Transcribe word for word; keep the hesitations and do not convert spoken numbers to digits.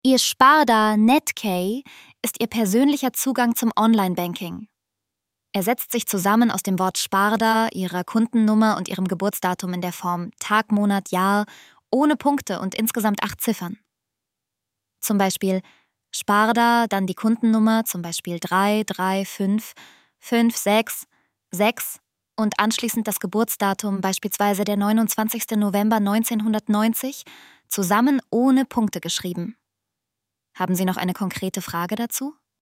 Ihr Sparda Netkey ist Ihr persönlicher Zugang zum Online-Banking. Er setzt sich zusammen aus dem Wort Sparda, Ihrer Kundennummer und Ihrem Geburtsdatum in der Form Tag, Monat, Jahr, ohne Punkte und insgesamt acht Ziffern. Zum Beispiel Sparda, dann die Kundennummer, zum Beispiel drei drei fünf fünf sechs sechs und anschließend das Geburtsdatum, beispielsweise der neunundzwanzigster November neunzehnhundertneunzig, zusammen ohne Punkte geschrieben. Haben Sie noch eine konkrete Frage dazu?